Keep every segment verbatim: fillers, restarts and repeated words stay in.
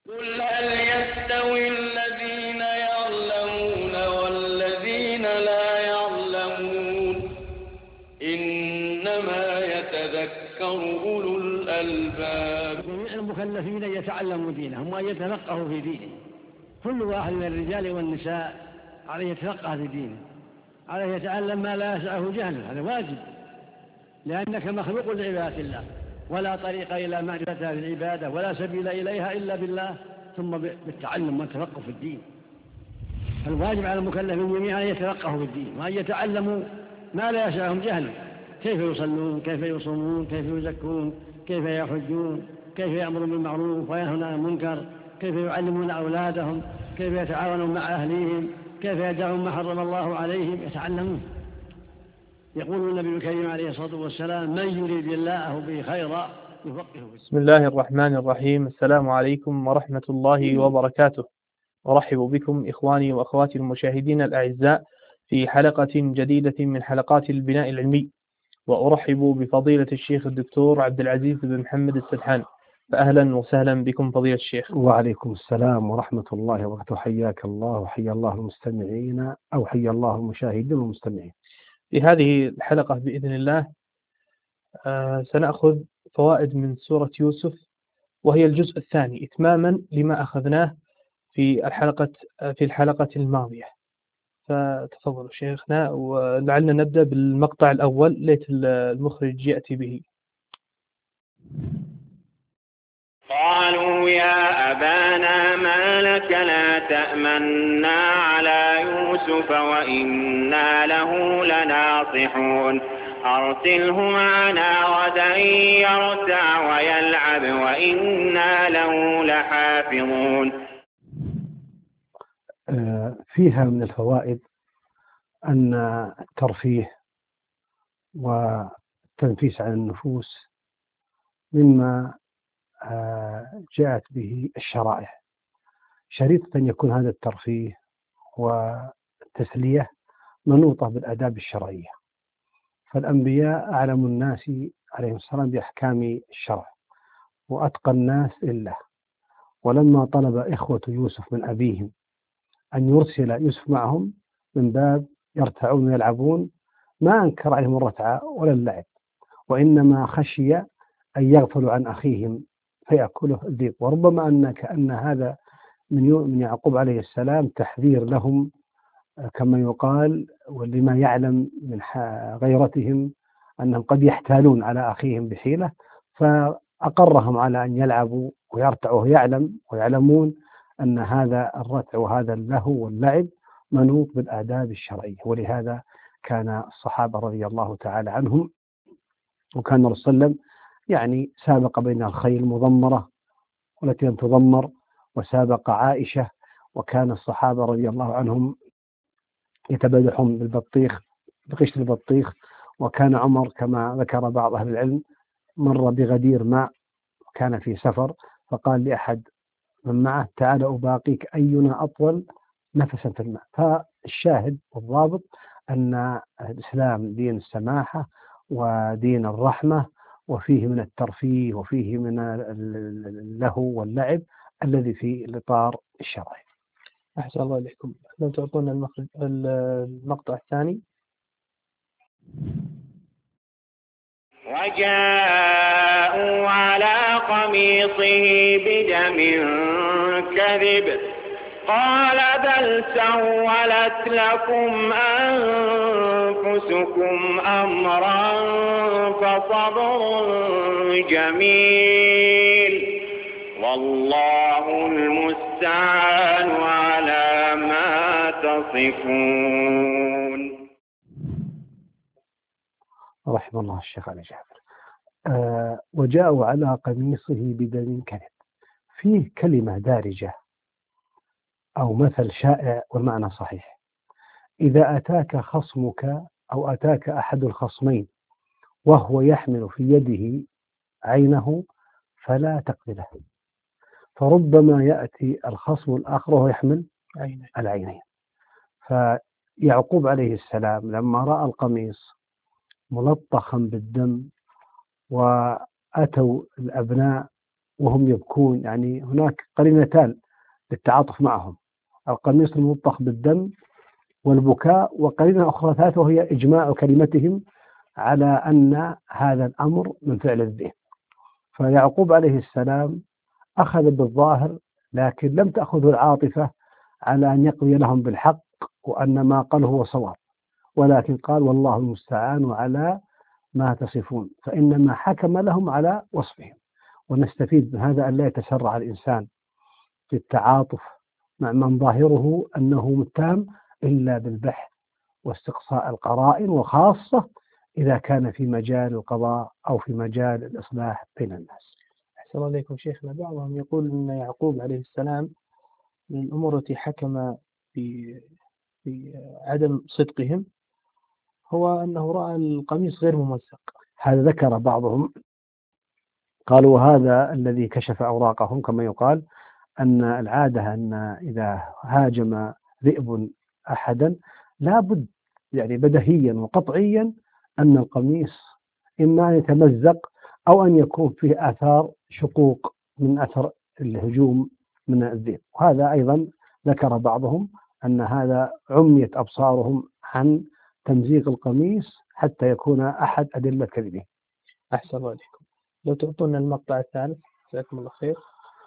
قل هل يستوي الذين يعلمون والذين لا يعلمون إنما يتذكر أولو الألباب. جميع المكلفين يتعلموا دينهم وأن يتفقهوا في دينهم. كل واحد من الرجال والنساء عليه يتفقه في دينه، عليه يتعلم ما لا يسعه جهله، هذا واجب، لأنك مخلوق لعبادة الله، ولا طريق إلى معرفتها في العبادة ولا سبيل إليها إلا بالله، ثم بالتعلم والتفقه في الدين. الواجب على المكلفين جميعا أن يتفقهوا في الدين وأن يتعلموا ما لا يسعهم جهله، كيف يصلون، كيف يصومون، كيف يزكون، كيف يحجون، كيف يأمرون بالمعروف وينهون عن المنكر، كيف يعلمون أولادهم، كيف يتعاونون مع أهليهم، كيف يدعون ما حرم الله عليهم، يتعلمون. يقول النبي الكريم عليه الصلاة والسلام: من يريد الله به خيرا يفقهه. بسم الله الرحمن الرحيم. السلام عليكم ورحمة الله وبركاته. أرحب بكم إخواني وأخواتي المشاهدين الأعزاء في حلقة جديدة من حلقات البناء العلمي، وأرحب بفضيلة الشيخ الدكتور عبد العزيز بن محمد السدحان. فأهلا وسهلا بكم فضيلة الشيخ. وعليكم السلام ورحمة الله وبركاته. حياك الله وحيا الله المستمعين أو حيا الله المشاهدين والمستمعين. في هذه الحلقة بإذن الله آه سنأخذ فوائد من سورة يوسف، وهي الجزء الثاني إتماما لما أخذناه في الحلقة في الحلقة الماضية. فتفضلوا شيخنا، ولعلنا نبدأ بالمقطع الأول، ليت المخرج يأتي به. قالوا يا أبانا ما لك لا تأمنا على يوسف وإنا له لناصحون أرسله معنا غدا يرتع ويلعب وإنا له لحافظون. فيها من الفوائد أن الترفيه والتنفيس عن النفوس مما جاءت به الشرائع، شريطة أن يكون هذا الترفيه والتسلية منوطة بالآداب الشرعية، فالأنبياء أعلم الناس عليهم السلام بأحكام الشرع وأتقى الناس لله. ولما طلب إخوة يوسف من أبيهم أن يرسل يوسف معهم من باب يرتعون ويلعبون، ما أنكر عليهم الرتعة ولا اللعب، وإنما خشي أن يغفلوا عن أخيهم فيأكله الذئب. وربما أن كأن هذا من من يعقوب عليه السلام تحذير لهم كما يقال، ولما يعلم من غيرتهم أنهم قد يحتالون على أخيهم بحيلة، فأقرهم على أن يلعبوا ويرتعوا، ويعلم ويعلمون أن هذا الرتع وهذا اللهو واللعب منوط بالآداب الشرعية. ولهذا كان الصحابة رضي الله تعالى عنهم، وكان الرسول صلى الله عليه وسلم يعني سابق بين الخيل المضمرة والتي لم تضمر، وسابق عائشة، وكان الصحابة رضي الله عنهم يتبادحون بالبطيخ بقشر البطيخ. وكان عمر كما ذكر بعض أهل العلم مر بغدير ماء وكان في سفر، فقال لأحد من معه: تعال أباقيك أينا أطول نفسا في الماء. فالشاهد والضابط أن الإسلام دين السماحة ودين الرحمة، وفيه من الترفيه وفيه من اللهو واللعب الذي في الإطار الشرعي. أحسن الله إليكم. لو تعطونا المقطع الثاني. وجاءوا على قميصه بدم كذب قال بل سولت لكم أنفسكم أمرا فصبر جميل والله المستعان على ما تصفون. رحم الله الشيخ علي جابر. آه وجاءوا على قميصه بدم كذب، فيه كلمة دارجة أو مثل شائع والمعنى صحيح: إذا أتاك خصمك أو أتاك أحد الخصمين وهو يحمل في يده عينه فلا تقبله، فربما يأتي الخصم الآخر وهو يحمل العينين. فيعقوب عليه السلام لما رأى القميص ملطخا بالدم وأتوا الأبناء وهم يبكون، يعني هناك قرينتان للتعاطف معهم: القميص الملطخ بالدم والبكاء، وقرينة أخرى ثالثة وهي إجماع كلمتهم على أن هذا الأمر من فعل الذئب. فيعقوب عليه السلام أخذ بالظاهر، لكن لم تأخذه العاطفة على أن يقضي لهم بالحق وأن ما قاله هو صواب، ولكن قال والله المستعان على ما تصفون، فإنما حكم لهم على وصفهم. ونستفيد من هذا أن لا يتسرع الإنسان في التعاطف مع من ظاهره أنه متهم إلا بالبحث واستقصاء القرائن، وخاصة إذا كان في مجال القضاء أو في مجال الإصلاح بين الناس. أحسن الله عليكم شيخنا. بعضهم يقول أن يعقوب عليه السلام من الأمور التي حكم بعدم صدقهم هو أنه رأى القميص غير ممزق. هذا ذكر بعضهم، قالوا هذا الذي كشف أوراقهم، كما يقال أن العادة أن إذا هاجم ذئب أحدا لابد يعني بدهيا وقطعيا أن القميص إما أن يتمزق أو أن يكون فيه آثار شقوق من أثر الهجوم من الذئب. وهذا أيضا ذكر بعضهم أن هذا عميت أبصارهم عن تمزيق القميص حتى يكون أحد أدلة كذبه. أحسن الله عليكم. لو تعطونا المقطع الثالث جزاكم الله خير.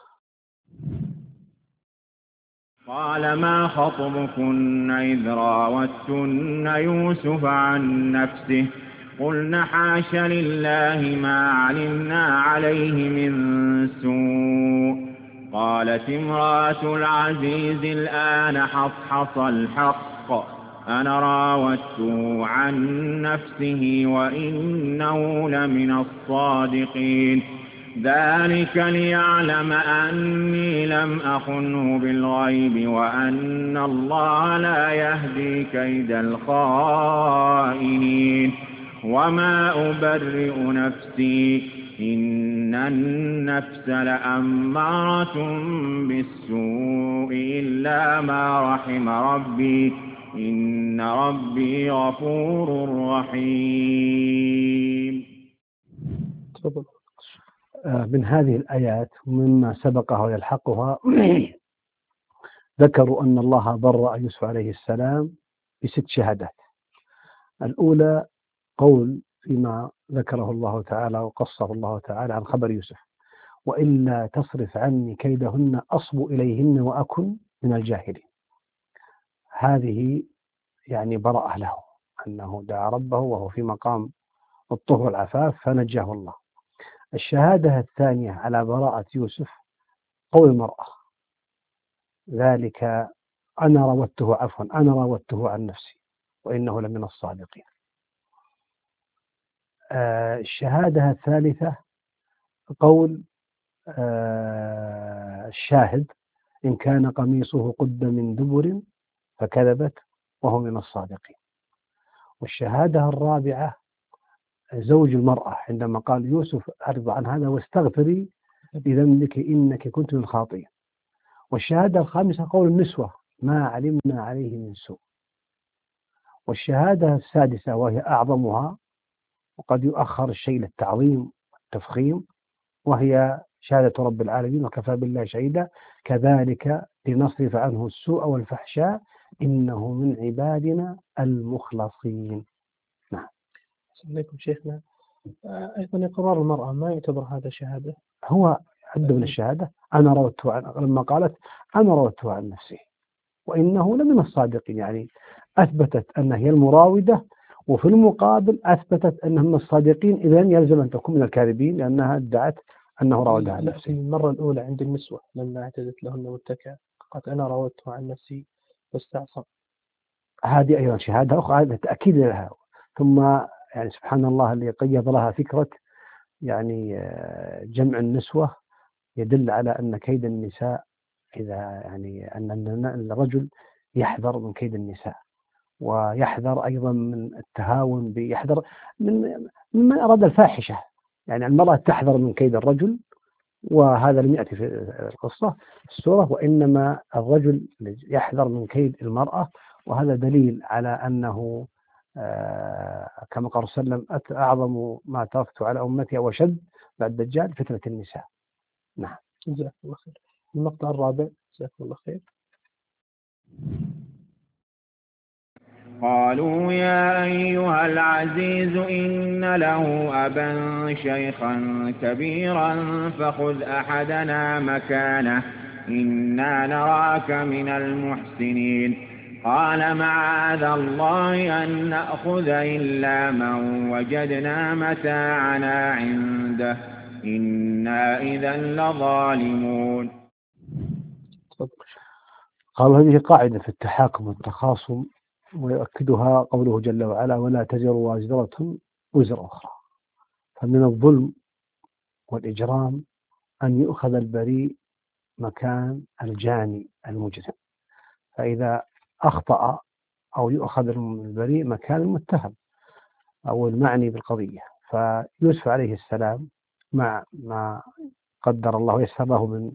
قال ما خطبكن إذ راوتن يوسف عن نفسه قلن حاش لله ما علمنا عليه من سوء. قالت امرأة العزيز الآن حصحص الحق أنا راودته عن نفسه وإنه لمن الصادقين. ذلك ليعلم أني لم أخنه بالغيب وأن الله لا يهدي كيد الخائنين. وما أبرئ نفسي إن النفس لأمارة بالسوء إلا ما رحم ربي إن ربي غفور رحيم. من هذه الآيات ومما سبقها ويلحقها ذكروا أن الله برأ يوسف عليه السلام بست شهادات. الأولى قول فيما ذكره الله تعالى وقصه الله تعالى عن خبر يوسف: وإلا تصرف عني كيدهن أصب إليهن وأكن من الجاهلين. هذه يعني برأ له، أنه دعا ربه وهو في مقام الطهر والعفاف فنجاه الله. الشهادة الثانية على براءة يوسف قول المرأة: ذلك أنا راودته عفوا أنا راودته عن نفسي وإنه لمن الصادقين. آه الشهادة الثالثة قول آه الشاهد: إن كان قميصه قد من دبر فكذبت وهو من الصادقين. والشهادة الرابعة زوج المرأة عندما قال يوسف أعرض عن هذا واستغفري لذنبك إنك كنت من الخاطئين. والشهادة الخامسة قول النسوة: ما علمنا عليه من سوء. والشهادة السادسة وهي أعظمها وقد يؤخر الشيء للتعظيم والتفخيم وهي شهادة رب العالمين وكفى بالله شهيدا كذلك لنصرف عنه السوء والفحشاء إنه من عبادنا المخلصين. نعم. عليكم شيخنا. أيضا إقرار المرأة ما يعتبر هذا شهادة؟ هو عد من الشهادة. أنا روته عن لما قالت أنا روته عن نفسي وإنه لمن الصادقين، يعني أثبتت أنها هي المراودة وفي المقابل أثبتت أنها من الصادقين، إذن يلزم أن تكون من الكاذبين لأنها ادعت أنه راودها عن نفسه. المرة الأولى عند النسوة لما اعتدت لهن متكئة قالت أنا راودته عن نفسي واستعصم. هذه أيضا شهادة أخرى، هذا تأكيد لها. ثم يعني سبحان الله اللي قيض لها فكرة يعني جمع النسوة يدل على أن كيد النساء إذا يعني أن الرجل يحذر من كيد النساء ويحذر أيضا من التهاون بيحذر من من أراد الفاحشة. يعني المرأة تحذر من كيد الرجل، وهذا لم يأتي في القصة السورة، وإنما الرجل يحذر من كيد المرأة. وهذا دليل على أنه آه كما قال صلى الله عليه وسلم: أعظم ما تركت على أمتي وشد بعد الدجال فتنة النساء. نعم. جزاك الله خير. المقطع الرابع. جزاك الله خير. قالوا يا أيها العزيز إن له أبا شيخا كبيرا فخذ أحدنا مكانه إنا نراك من المحسنين قال معاذ الله أن نأخذ إلا من وجدنا متاعنا عنده إنا إذا لظالمون. قال هذه قاعدة في التحاكم والتخاصم، ويؤكدها قوله جل وعلا ولا تزر وازرة وزر أخرى. فمن الظلم والإجرام أن يؤخذ البريء مكان الجاني المجرم، فإذا أخطأ أو يؤخذ البريء مكان المتهم أو المعني بالقضية. فيوسف عليه السلام مع ما قدر الله ويسره من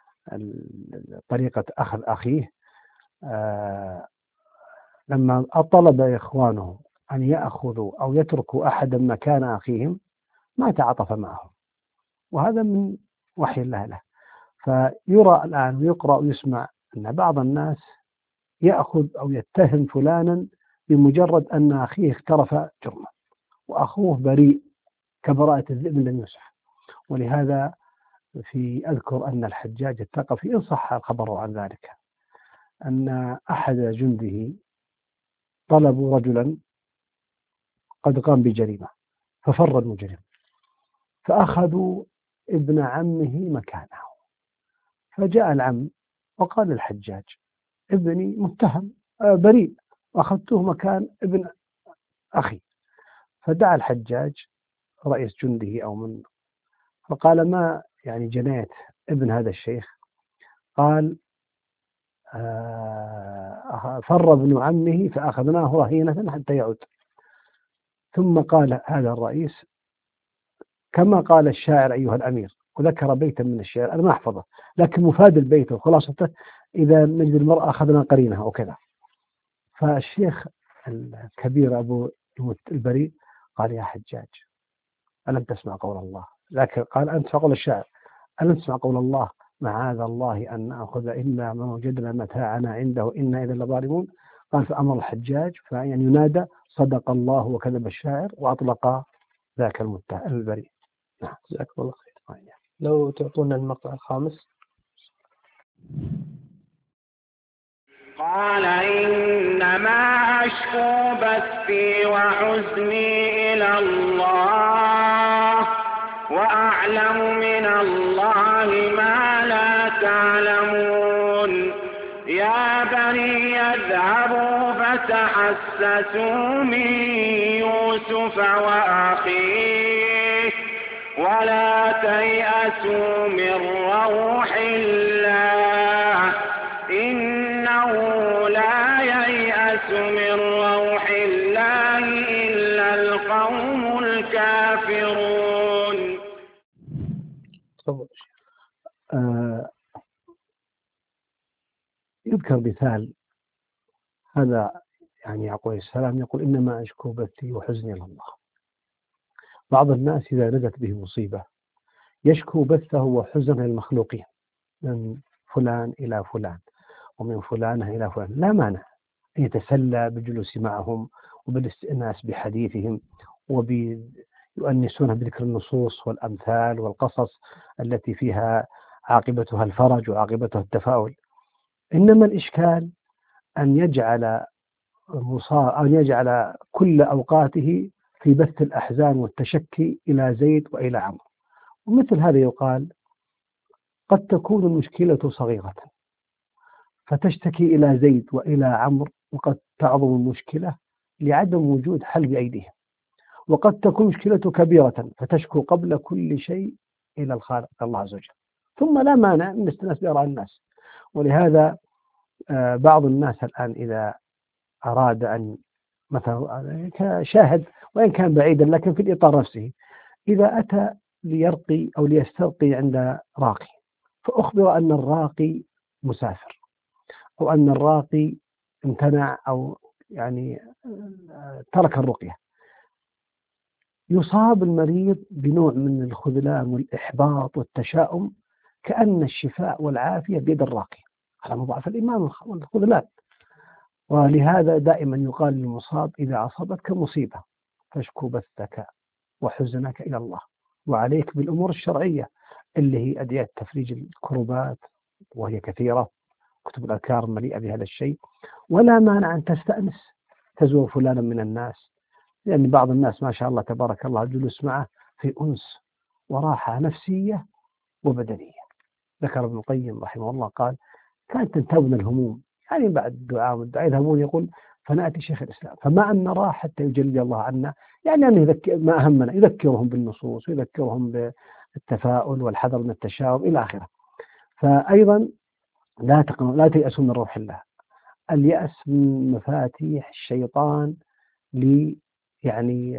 طريقة أخذ أخيه، آه لما طلب إخوانه أن يأخذوا أو يتركوا أحدا مكان أخيهم ما تعاطف معهم، وهذا من وحي الله له. فيرى الآن ويقرأ ويسمع أن بعض الناس يأخذ أو يتهم فلانا بمجرد أن أخيه اقترف جرما وأخوه بريء كبراءة الذئب لم يسح. ولهذا في أذكر أن الحجاج الثقفي إن صح الخبر عن ذلك أن أحد جنده طلبوا رجلا قد قام بجريمة ففر المجرم، فأخذوا ابن عمه مكانه. فجاء العم وقال الحجاج ابني متهم بريء أخذته مكان ابن أخي. فدعا الحجاج رئيس جنده أو من فقال ما يعني جناية ابن هذا الشيخ؟ قال آه فر ابن عمه فأخذناه رهينة حتى يعود. ثم قال هذا الرئيس كما قال الشاعر أيها الأمير، وذكر بيتا من الشعر أنا ما أحفظه لكن مفاد البيت وخلاصته إذا نجد المرأة أخذنا قرينها وكذا. فالشيخ الكبير أبو البريء قال يا حجاج ألم تسمع قول الله؟ لكن قال أنت فقول الشاعر ألم تسمع قول الله معاذ الله أن نأخذ إلا من وجدنا متاعنا عنده إنا إذا لظالمون. قال فأمر الحجاج فيعني ينادى صدق الله وكذب الشاعر وأطلق ذاك المتهم البريء. نعم. جزاك الله خير. لو تعطونا المقطع الخامس. قال إنما أشكو بثي وحزني إلى الله وأعلم من الله ما لا تعلمون يا بني اذهبوا فتحسسوا من يوسف وأخيه ولا تيأسوا من روح الله إنه لا ييأس من روح الله إلا القوم الكافرون. آه يذكر مثال هذا يعني يعقوب السلام يقول إنما أشكو بثي وحزني إلى الله. بعض الناس إذا نزلت به مصيبة يشكو بثه وحزنه للمخلوقين من فلان إلى فلان ومن فلانة إلى فلان، لا مانع أن يتسلى بالجلوس معهم وبالاستئناس بحديثهم ويؤنسون بذكر النصوص والأمثال والقصص التي فيها عاقبتها الفرج وعاقبتها التفاؤل. إنما الإشكال أن يجعل أن يجعل كل أوقاته في بث الأحزان والتشكي إلى زيد وإلى عمرو. ومثل هذا يقال قد تكون المشكلة صغيرة فتشتكي إلى زيد وإلى عمرو وقد تعظم المشكلة لعدم وجود حل بأيديهم، وقد تكون مشكلة كبيرة فتشكو قبل كل شيء إلى الخالق الله عز وجل، ثم لا مانع من الاستئناس بآراء الناس. ولهذا بعض الناس الآن إذا أراد أن مثلا كشاهد وإن كان بعيدا لكن في الإطار نفسه، إذا أتى ليرقي أو ليسترقي عند راقي فأخبر أن الراقي مسافر أو أن الراقي امتنع أو يعني ترك الرقية، يصاب المريض بنوع من الخذلان والإحباط والتشاؤم كأن الشفاء والعافية بيد الراقي، على مضاعف الإيمان والخذلان. ولهذا دائما يقال للمصاب إذا أصابتك مصيبة فاشكو بثك وحزنك إلى الله، وعليك بالأمور الشرعية اللي هي أدعية تفريج الكربات، وهي كثيرة، كتب الأذكار مليئة بهذا الشيء. ولا مانع أن تستأنس، تزور فلانا من الناس، لأن يعني بعض الناس ما شاء الله تبارك الله جلوس معه في أنس وراحة نفسية وبدنية. ذكر ابن القيم رحمه الله قال كانت تنتابنا الهموم، يعني بعد الدعاء والدعاء يذهبون يقول فنأتي شيخ الإسلام فما أن نراه حتى يجلي الله عنا، يعني أن يذكر ما أهمنا، يذكرهم بالنصوص ويذكرهم بالتفاؤل والحذر من التشاؤم إلى آخره. فأيضا لا تقنطوا، لا تيأسوا من روح الله. اليأس من مفاتيح الشيطان ل يعني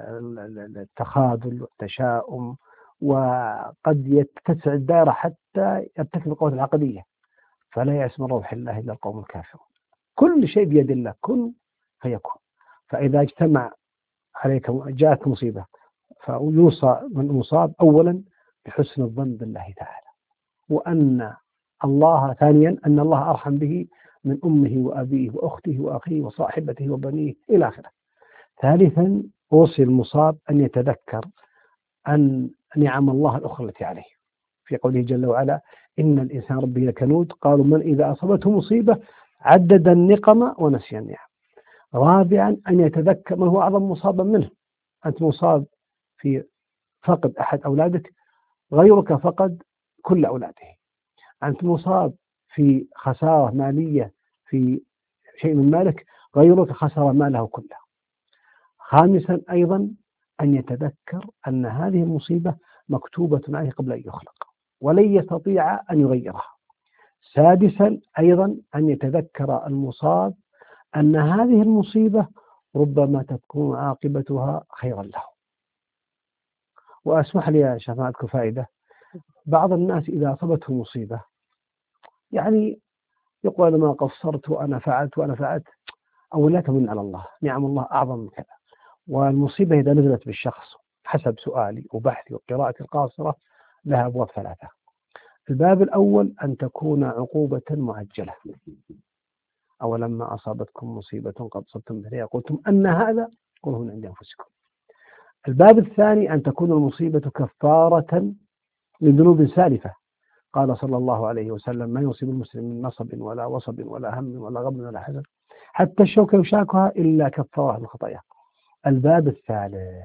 التخاذل والتشاؤم، وقد يتسع الدائرة حتى يرتكب القوة العقدية. فلا يأس من روح الله إلا القوم الكافرون. كل شيء بيد الله، كن فيكون. فإذا اجتمع عليك جاءت مصيبة فيوصى من المصاب أولا بحسن الظن بالله تعالى، وأن الله ثانيا أن الله أرحم به من أمه وأبيه وأخته وأخيه وصاحبته وبنيه إلى آخره. ثالثا أوصي المصاب أن يتذكر أن نعم الله الأخرى التي عليه، في قوله جل وعلا إن الإنسان ربه لكنود، قالوا من إذا أصابته مصيبة عدد النقم ونسي النعم. رابعا أن يتذكر من هو أعظم مصابا منه. أنت مصاب في فقد أحد أولادك، غيرك فقد كل أولاده. أنت مصاب في خسارة مالية في شيء من مالك، غيرك خسر ماله كله. خامسا أيضا أن يتذكر أن هذه المصيبة مكتوبة عليه قبل أن يخلق ولن يستطيع أن يغيرها. سادسا أيضا أن يتذكر المصاب أن هذه المصيبة ربما تكون عاقبتها خيرا له. وأسمح لي يا شيخ معكم فائدة، بعض الناس إذا أصابته مصيبة يعني يقول أنا ما قصرت وأنا فعلت وأنا فعلت، أو لا تمن على الله، نعم الله أعظم من كذا. والمصيبة إذا نزلت بالشخص حسب سؤالي وبحثي وقراءتي القاصرة لها أبواب ثلاثة. الباب الأول أن تكون عقوبة معجلة، أولما أصابتكم مصيبة قد صبتم مثلها قلتم أن هذا قله من عند أنفسكم. الباب الثاني أن تكون المصيبة كفارة لذنوب سالفة، قال صلى الله عليه وسلم ما يصيب المسلم من نصب ولا وصب ولا هم ولا غم ولا حزن حتى الشوكة يشاكها إلا كفارة من خطاياه. الباب الثالث،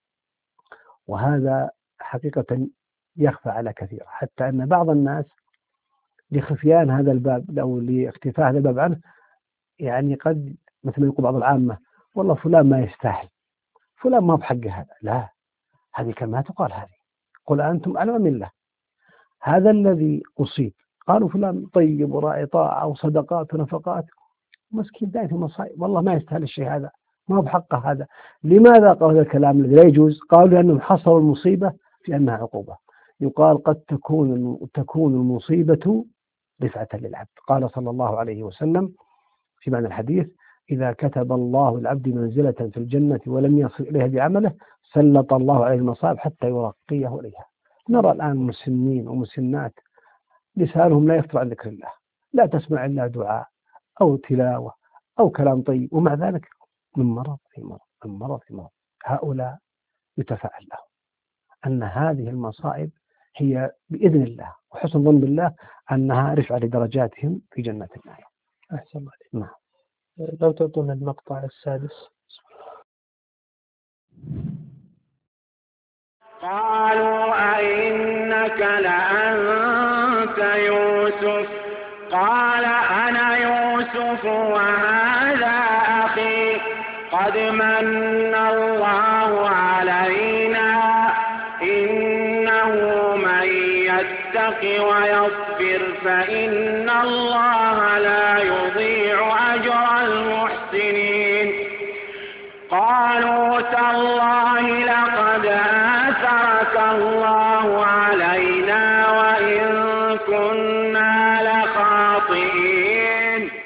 وهذا حقيقة يخفى على كثير، حتى أن بعض الناس لخفيان هذا الباب أو لاختفاء هذا الباب عنه يعني قد مثل ما يقول بعض العامة والله فلان ما يستاهل، فلان ما بحقه هذا. لا، هذه كلمة تقال، هذه قل أنتم أعلم من الله. هذا الذي أصيب قالوا فلان طيب وراعي طاعة وصدقات ونفقات، مسكين دائما في مصائب، والله ما يستاهل الشيء هذا، ما بحقه هذا. لماذا قالوا هذا الكلام الذي لا يجوز؟ قالوا لأنهم حصروا المصيبة في أنها عقوبة. يقال قد تكون تكون المصيبة رفعة للعبد. قال صلى الله عليه وسلم في معنى الحديث إذا كتب الله العبد منزلة في الجنة ولم يصل إليها بعمله سلط الله عليه المصائب حتى يرقيه إليها. نرى الآن مسنين ومسنات لسانهم لا يفتر عن ذكر الله، لا تسمع إلا دعاء أو تلاوة أو كلام طيب، ومع ذلك من مرض في مرض من مرض في مرض. هؤلاء يتفاءل لهم أن هذه المصائب هي بإذن الله وحسن ظن بالله أنها رفعة لدرجاتهم في جنة النعيم. أحسن الله عليك. نعم. لو تعطونا المقطع السادس. قالوا أئنك لأنت يوسف قال أنا يوسف وهذا أخي قد من الله علينا إنه من يتق ويصبر فإن الله لا يضيع أجر المحسنين. قالوا تالله لقد آثرك الله علينا وإن كنا لخاطئين.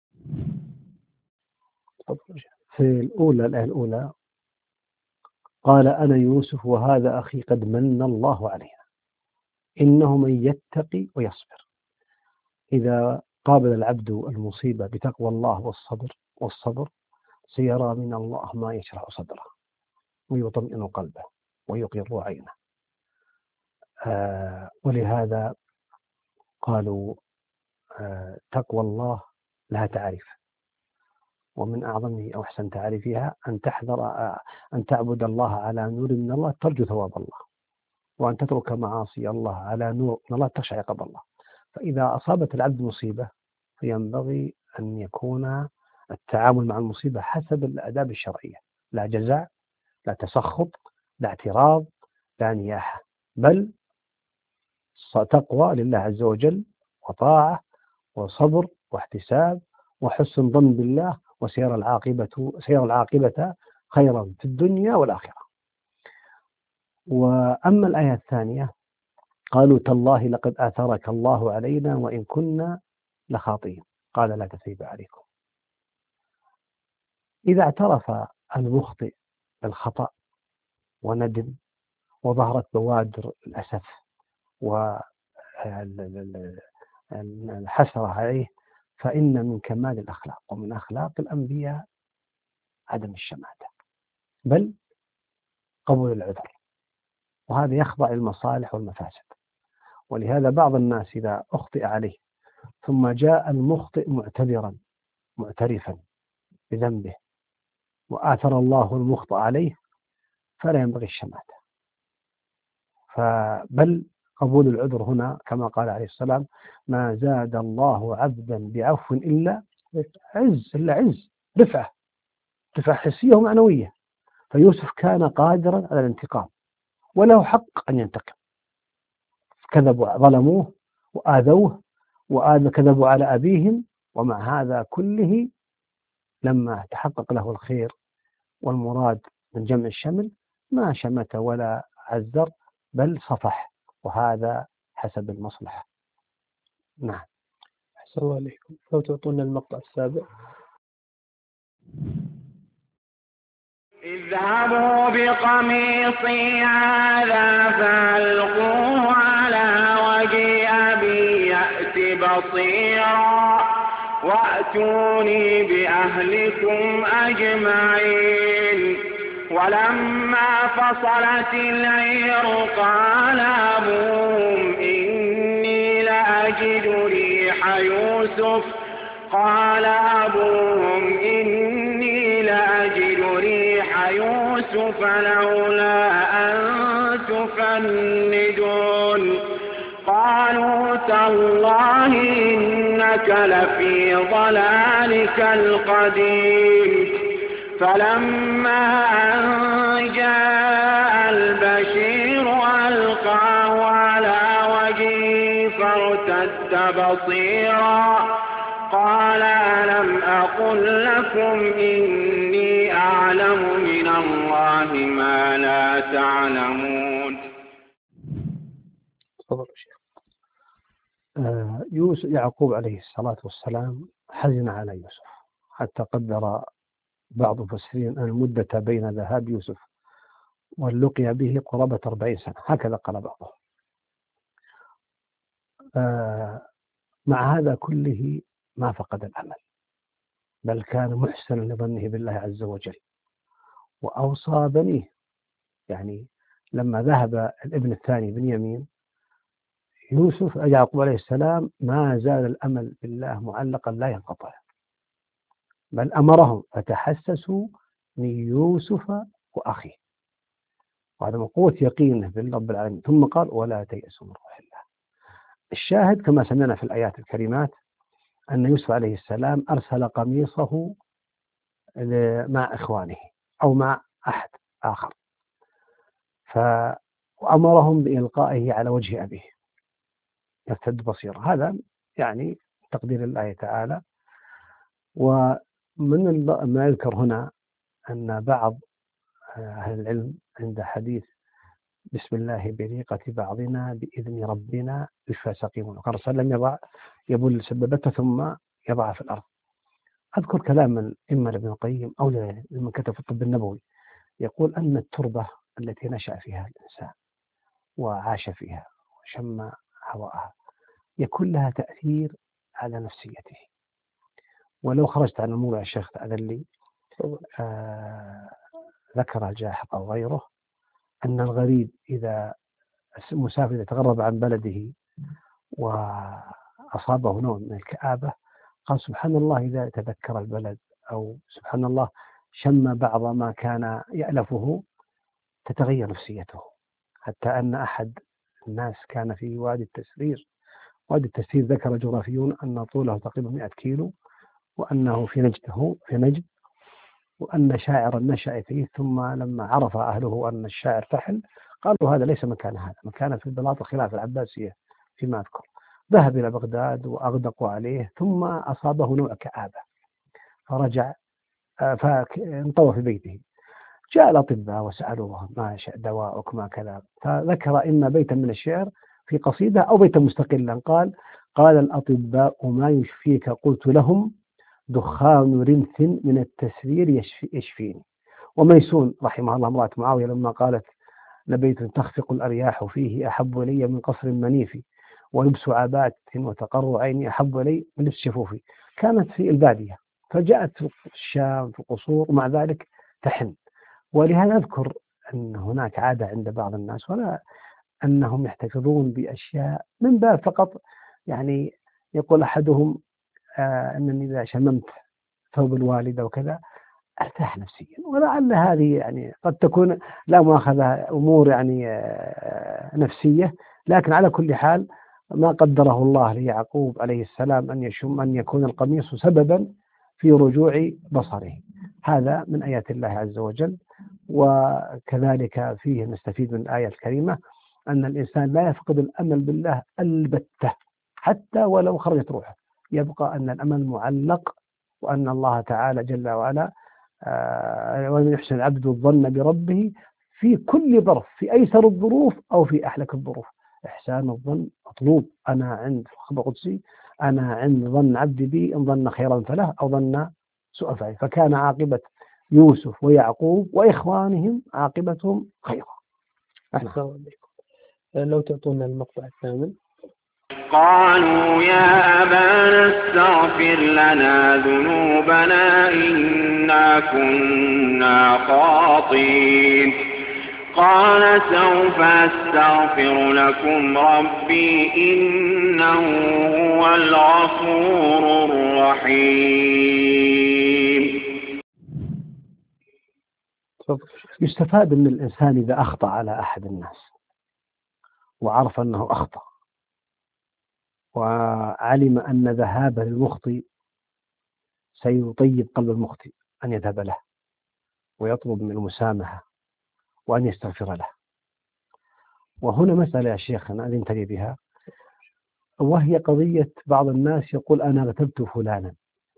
في الأولى الآية الأولى قال أنا يوسف وهذا أخي قد من الله علينا. إنه من يتقي ويصبر. إذا قابل العبد المصيبة بتقوى الله والصبر والصبر سيرى من الله ما يشرح صدره ويطمئن قلبه ويقر عينه. آه ولهذا قالوا آه تقوى الله لها تعريف، ومن أعظمه أو أحسن تعريفها أن تحذر آه أن تعبد الله على نور من الله ترجو ثواب الله، وأن تترك معاصي الله على نور من الله تخشى عقاب الله. فإذا أصابت العبد مصيبة فينبغي أن يكون التعامل مع المصيبة حسب الآداب الشرعية، لا جزع، لا تسخط، لا اعتراض، لا نياحة، بل تقوى لله عز وجل وطاعة وصبر واحتساب وحسن ظن بالله، وسير العاقبة سير العاقبة خيرا في الدنيا والآخرة. وأما الآية الثانية قالوا تالله لقد آثرك الله علينا وإن كنا لخاطئين قال لا تثريب عليكم. إذا اعترف المخطئ بالخطأ وندم وظهرت بوادر الأسف والحسرة عليه فإن من كمال الأخلاق ومن أخلاق الأنبياء عدم الشماتة بل قبول العذر، وهذا يخضع للمصالح والمفاسد. ولهذا بعض الناس إذا أخطئ عليه ثم جاء المخطئ معتذرا معترفا بذنبه وآثر الله المخطئ عليه فلا ينبغي الشماتة، فبل قبول العذر هنا كما قال عليه السلام ما زاد الله عبدا بعفو إلا عز إلا عز رفعة رفعة حسية ومعنوية. فيوسف كان قادرا على الانتقام وله حق أن ينتقم، كذبوا ظلموه وآذوه وكذبوا على أبيهم، ومع هذا كله لما تحقق له الخير والمراد من جمع الشمل ما شمت ولا عذر بل صفح، وهذا حسب المصلحة. نعم. أحسن الله عليكم. لو تعطونا المقطع السابع. اذهبوا بقميصي هذا فألقوه على وجه أبي يأت بصيرا وأتوني بأهلكم أجمعين. ولما فصلت العير قال أبوهم إني لأجد ريح يوسف قال أبوهم إني لأجد ريح يوسف لولا أن تفندون. قالوا تالله إنك لفي ضلالك القديم. فلما أن جاء البشير ألقاه على وجهه فارتد بصيرا قال ألم أقل لكم إني أعلم من الله ما لا تعلمون. تفضل شيخ. يوسف يعقوب عليه الصلاة والسلام حزن على يوسف حتى قدر بعض المفسرين أن المدة بين ذهاب يوسف واللقي به قرابة أربعين سنة، هكذا قال بعضهم. مع هذا كله ما فقد الأمل بل كان محسنا لظنه بالله عز وجل وأوصى بنيه. يعني لما ذهب الابن الثاني بنيامين يوسف يعقوب عليه السلام ما زال الأمل بالله معلقا لا ينقطع، بل أمرهم فتحسسوا من يوسف وأخيه، وهذا من قوة يقينه بالرب العالمين. ثم قال ولا تيأسوا من روح الله. الشاهد كما سمعنا في الآيات الكريمات أن يوسف عليه السلام أرسل قميصه مع إخوانه أو مع أحد آخر فأمرهم بإلقائه على وجه أبيه يرتد بصيره. هذا يعني تقدير الله تعالى. ومن ما يذكر هنا أن بعض أهل العلم عند حديث بسم الله بريقة بعضنا بإذن ربنا يشفى سقيم، وقال صلى الله عليه وسلم يضع يبل سببته ثم يضع في الأرض. أذكر كلاما إما لابن القيم أو لمن كتب في الطب النبوي يقول أن التربة التي نشأ فيها الإنسان وعاش فيها شم هواءها يكون لها تأثير على نفسيته. ولو خرجت عن الموضوع الشيخ تأذن لي، آه ذكر الجاحظ أو غيره أن الغريب إذا مسافر يتغرب عن بلده وأصابه نوع من الكآبة قال سبحان الله إذا تذكر البلد أو سبحان الله شم بعض ما كان يألفه تتغير نفسيته. حتى أن أحد الناس كان في وادي التسرير، وادي التسرير ذكر الجغرافيون أن طوله تقريبا مئة كيلو، وأنه في نجده في نجد، وأن شاعرا نشأ فيه، ثم لما عرف أهله أن الشاعر فحل قالوا هذا ليس مكان هذا، مكان في بلاط الخلافة العباسية فيما أذكر. ذهب إلى بغداد وأغدقوا عليه، ثم أصابه نوع كآبة فرجع فانطوى في بيته. جاء الأطباء وسألوه ما دواءك ما كذا، فذكر إما بيتا من الشعر في قصيدة أو بيتا مستقلا. قال قال الأطباء ما يشفيك قلت لهم دخان رنث من التسرير يشفي يشفيني. وميسون رحمه الله امرأة معاوية لما قالت لبيت تخفق الأرياح فيه أحب إلي من قصر منيف، ولبس عبات وتقر عيني أحب إلي من لبس شفوفي. كانت في البادية فجاءت في الشام في القصور، ومع ذلك تحن. ولهذا أذكر أن هناك عادة عند بعض الناس، ولا أنهم يحتفظون بأشياء من باب فقط، يعني يقول أحدهم آه أنني إذا شممت ثوب الوالدة وكذا أرتاح نفسيا. ولعل هذه يعني قد تكون لا مؤاخذة أمور يعني آه نفسية، لكن على كل حال ما قدره الله ليعقوب عليه السلام أن يشم أن يكون القميص سببا في رجوع بصره، هذا من آيات الله عز وجل. وكذلك فيه نستفيد من الآية الكريمة أن الإنسان لا يفقد الأمل بالله البتة حتى ولو خرجت روحه، يبقى أن الأمل معلق، وأن الله تعالى جل وعلا ومن يحسن العبد الظن بربه في كل ظرف، في أيسر الظروف أو في أحلك الظروف. إحسان الظن مطلوب. أنا عند خبر قدسي أنا عند ظن عبدي بي إن ظن خيرا فله أو ظن سوء فعل، فكان عاقبة يوسف ويعقوب وإخوانهم عاقبتهم خيرا. أحسن عليكم. لو تعطونا المقطع الثامن. قالوا يا أبانا استغفر لنا ذنوبنا إنا كنا خاطئين. قال سوف أستغفر لكم ربي إنه هو الغفور الرحيم. يستفاد من الإنسان إذا أخطأ على أحد الناس وعرف أنه أخطأ وعلم أن ذهابه للمخطئ سيطيب قلب المخطئ أن يذهب له ويطلب من المسامحة وأن يستغفر له. وهنا مسألة يا شيخنا أذن تلي بها، وهي قضية بعض الناس يقول أنا اغتبت فلانا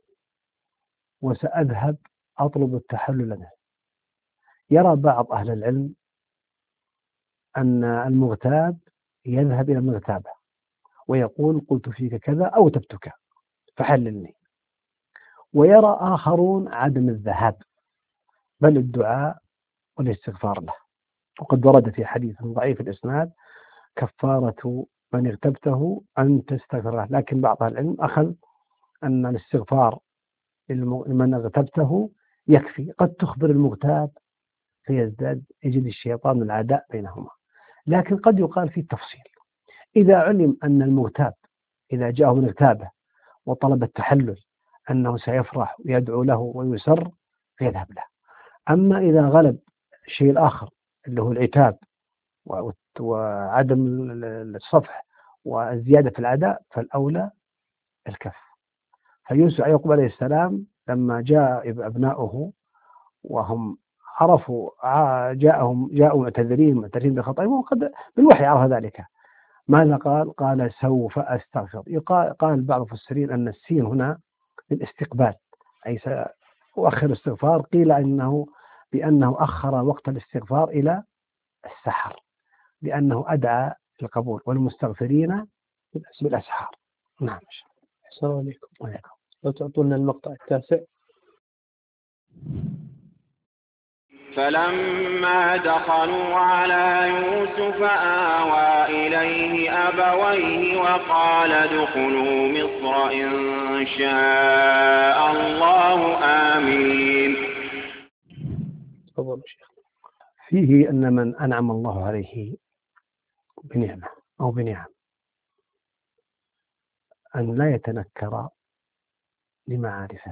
وسأذهب أطلب التحلل منه. يرى بعض أهل العلم أن المغتاب يذهب إلى المغتابة ويقول قلت فيك كذا أو تبتك فحللني. ويرى آخرون عدم الذهاب بل الدعاء والاستغفار له. وقد ورد في حديث ضعيف الإسناد كفارة من اغتبته أن تستغفر له، لكن بعض العلم أخذ أن الاستغفار لمن اغتبته يكفي. قد تخبر المغتاب فيزداد يجد الشيطان العداء بينهما، لكن قد يقال في التفصيل إذا علم أن المغتاب إذا جاءه من اغتابه وطلب التحلل أنه سيفرح ويدعو له ويسر فيذهب له. أما إذا غلب الشيء الآخر اللي هو العتاب وعدم الصفح والزيادة في العداء فالأولى الكف. فيوسف يعقوب عليه السلام لما جاء أبناؤه وهم عرفوا جاءهم جاءوا معتذرين معترفين بخطئهم، وقد بالوحي عرف ذلك، ماذا قال؟ قال سوف أستغفر. قال بعض المفسرين أن السين هنا للاستقبال أي سأؤخر الاستغفار. قيل إنه بأنه أخر وقت الاستغفار إلى السحر لأنه أدعى القبول والمستغفرين بالأسحار. نعم. السلام عليكم. لو تعطونا المقطع التاسع. فلما دخلوا على يوسف آوى إليه أبويه وقال ادخلوا مصر إن شاء الله آمين. تفضل شيخ. فيه أن من أنعم الله عليه بنعمة أو بنعم أن لا يتنكر لمعارفه،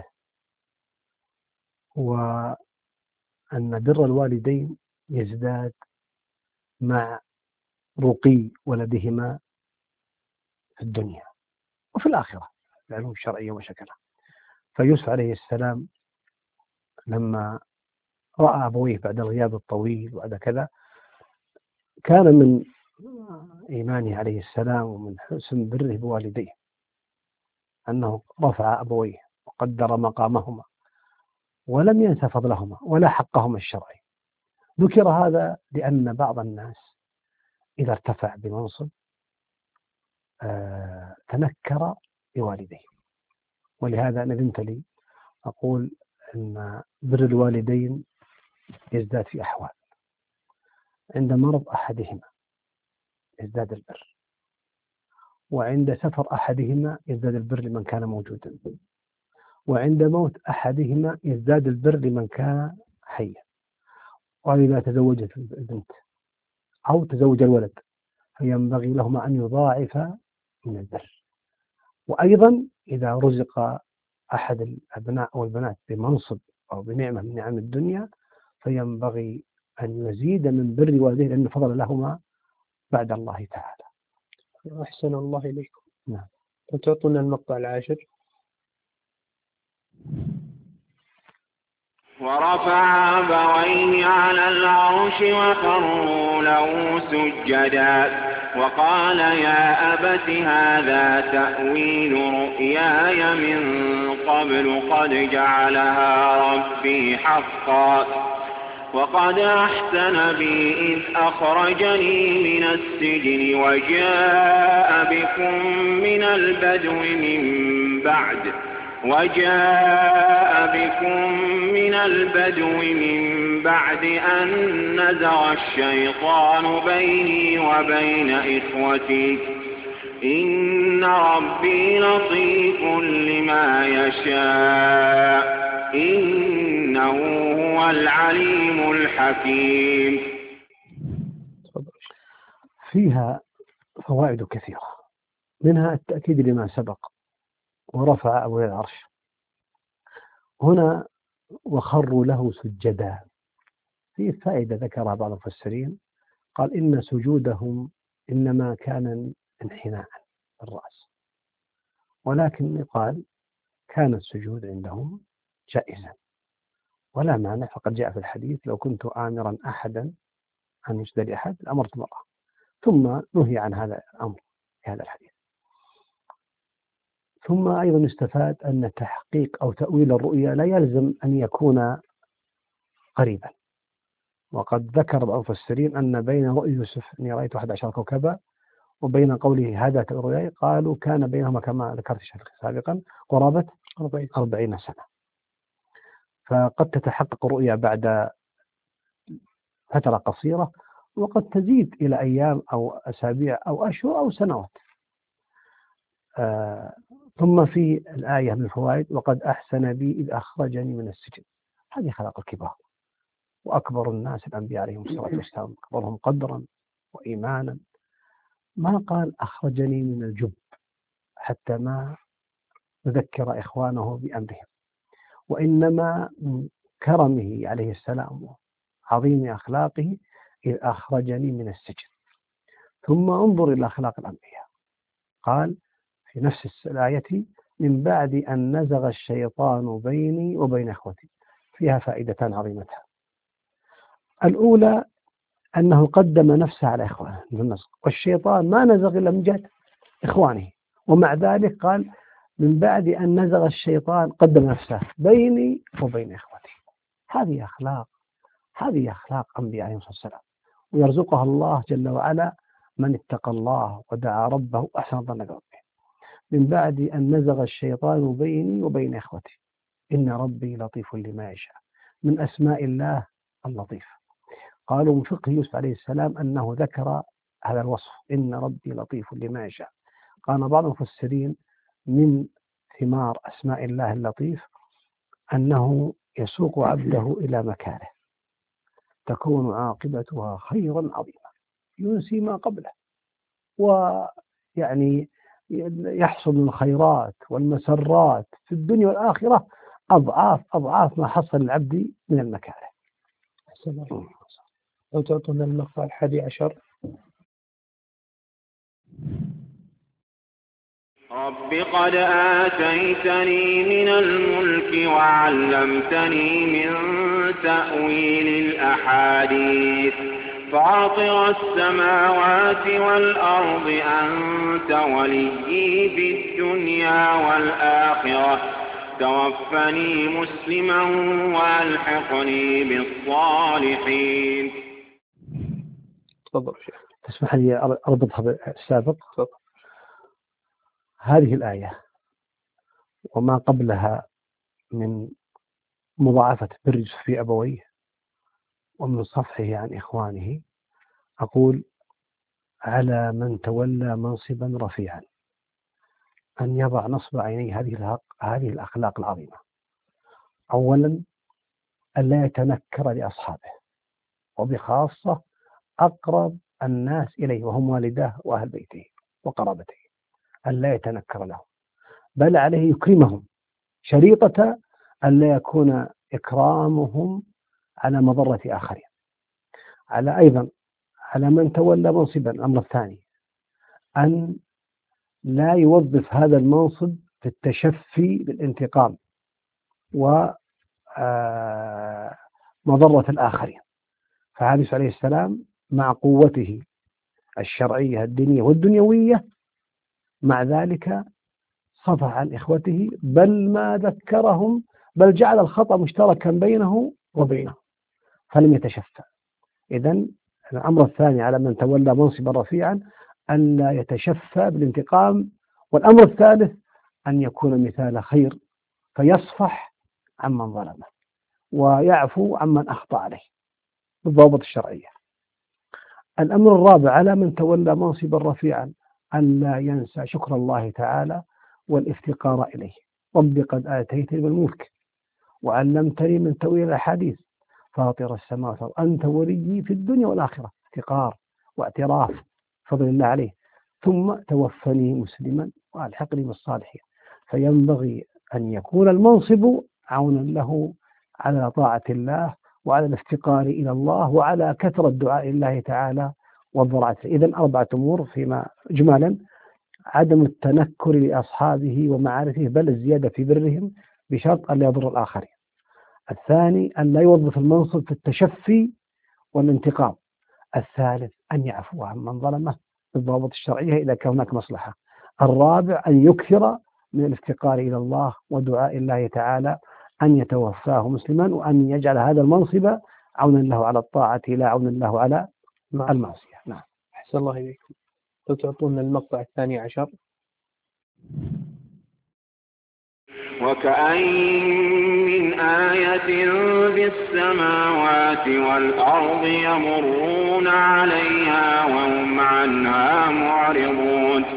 وأن بر الوالدين يزداد مع رقي ولدهما في الدنيا وفي الآخرة العلوم الشرعية وشكلها. فيوسف عليه السلام لما رأى أبويه بعد الغياب الطويل وبعد كذا، كان من إيمانه عليه السلام ومن حسن بره بوالديه أنه رفع أبويه وقدر مقامهما ولم ينسى فضلهما ولا حقهما الشرعي. ذكر هذا لأن بعض الناس إذا ارتفع بمنصب آه تنكر بوالديه. ولهذا ندمت لي أقول أن بر الوالدين يزداد في أحوال. عند مرض أحدهما يزداد البر، وعند سفر أحدهما يزداد البر لمن كان موجودا، وعند موت أحدهما يزداد البر لمن كان حيا. وإذا تزوجت البنت أو تزوج الولد فينبغي لهما أن يضاعف من البر. وأيضا إذا رزق أحد الأبناء أو البنات بمنصب أو بنعمة من نعم الدنيا فينبغي أن يزيد من بر والديه لأن فضل لهما بعد الله تعالى. أحسن الله إليكم. نعم. تعطونا المقطع العاشر. ورفع أبويه على العرش وخروا له سجدا وقال يا أبت هذا تأويل رؤياي من قبل قد جعلها ربي حقا وقد أحسن بي إذ أخرجني من السجن وجاء بكم من البدو من بعد وجاء بكم من البدو من بعد أن نزغ الشيطان بيني وبين إخوتي إن ربي لطيف لما يشاء إنه هو العليم الحكيم. فيها فوائد كثيرة، منها التأكيد لما سبق ورفع أبوي العرش. هنا وخروا له سجدا، في فائدة ذكرها بعض المفسرين، قال إن سجودهم إنما كان انحناء الرأس، ولكن قال كان السجود عندهم جائزا ولا مانع، فقد جاء في الحديث لو كنت آمرا أحدا أن يسجد لأحد لأمرت مرة، ثم نهي عن هذا الأمر في هذا الحديث. ثم أيضا يستفاد أن تحقيق أو تأويل الرؤيا لا يلزم أن يكون قريبا، وقد ذكر بعض المفسرين أن بين رؤيا يوسف أني رأيت أحد عشر كوكبا وبين قوله هذا تأويل الرؤيا قالوا كان بينهما كما ذكرت سابقا قرابة أربعين سنة، فقد تتحقق الرؤيا بعد فترة قصيرة وقد تزيد إلى أيام أو أسابيع أو أشهر أو سنوات. آه ثم في الآية من الفوائد وقد أحسن بي إذ أخرجني من السجن. هذه خلق الكبار، وأكبر الناس الأنبياء عليهم الصلاة والسلام أكبرهم قدرا وإيمانا، ما قال أخرجني من الجب حتى ما نذكر إخوانه بأمرهم، وإنما من كرمه عليه السلام وعظيم أخلاقه إذ أخرجني من السجن. ثم انظر إلى أخلاق الأنبياء، قال في نفس الآية من بعد أن نزغ الشيطان بيني وبين أخوتي. فيها فائدتان عظيمتان. الأولى أنه قدم نفسه على إخوانه بالنزغ، والشيطان ما نزغ إلا من جهة إخوانه، ومع ذلك قال من بعد أن نزغ الشيطان قدم نفسه بيني وبين إخوتي. هذه أخلاق هذه أخلاق أنبياء عليهم الصلاة والسلام، ويرزقها الله جل وعلا من اتقى الله ودعا ربه أحسن ظن بربه. من بعد أن نزغ الشيطان بيني وبين إخوتي إن ربي لطيف لما يشاء. من أسماء الله اللطيف. قالوا من فقه يوسف عليه السلام أنه ذكر هذا الوصف: إن ربي لطيف لما يشاء. قال بعض المفسرين من ثمار أسماء الله اللطيف أنه يسوق عبده إلى مكانه تكون عاقبتها خيرا عظيما، ينسي ما قبله، ويعني يحصل الخيرات والمسرات في الدنيا والآخرة أضعاف أضعاف ما حصل العبد من المكاره. لو تعطونا المقطع الحادي عشر. رب قد آتيتني من الملك وعلمتني من تأويل الأحاديث فاطر السماوات والأرض أنت وليي في الدنيا والآخرة توفني مسلما والحقني بالصالحين. تفضل شيخ. تسمح لي أربطها بالسابق. تفضل. هذه الآية وما قبلها من مضاعفة بر يوسف في أبويه ومن صفحه عن إخوانه، أقول على من تولى منصبا رفيعا أن يضع نصب عينيه هذه هذه الأخلاق العظيمة. أولا ألا يتنكر لأصحابه، وبخاصة أقرب الناس إليه وهم والداه وأهل بيته وقرابته، ألا يتنكر لهم، بل عليه يكرمهم، شريطة ألا يكون إكرامهم على مضرة آخرين. على أيضا على من تولى منصبا الأمر الثاني أن لا يوظف هذا المنصب في التشفي بالانتقام ومضرة الآخرين. فعلي عليه السلام مع قوته الشرعية الدينية والدنيوية مع ذلك صفح عن إخوته، بل ما ذكرهم، بل جعل الخطأ مشتركا بينه وبينه فلم يتشفى. إذن الأمر الثاني على من تولى منصبا رفيعا أن لا يتشفى بالانتقام، والأمر الثالث أن يكون مثال خير فيصفح عمن ظلمه ويعفو عمن أخطأ عليه بالضوابط الشرعية. الأمر الرابع على من تولى منصبا رفيعا أن لا ينسى شكر الله تعالى والافتقار إليه. رب قد آتيتني من الملك وعلمتني من تأويل الأحاديث فاطر السماوات والأرض أنت وليي في الدنيا والآخرة، افتقار واعتراف فضل الله عليه. ثم توفني مسلما والحقني بالصالحين. فينبغي أن يكون المنصب عونا له على طاعة الله وعلى الافتقار إلى الله وعلى كثرة دعاء الله تعالى والضراعة. إذن أربعة أمور فيما إجمالا: عدم التنكر لأصحابه ومعارفه، بل الزيادة في برهم بشرط أن لا يضر الآخرين. الثاني أن لا يوظف المنصب في التشفي والانتقام. الثالث أن يعفو عن من ظلمه بالضوابط الشرعية إذا كان هناك مصلحة. الرابع أن يكثر من الافتقار إلى الله ودعاء الله تعالى أن يتوفاه مسلما، وأن يجعل هذا المنصب عونا له على الطاعة لا عونا له على المعصية. نعم. أحسن الله إليكم. لو تعطونا المقطع الثاني عشر. وكأين من آية في السماوات والأرض يمرون عليها وهم عنها معرضون.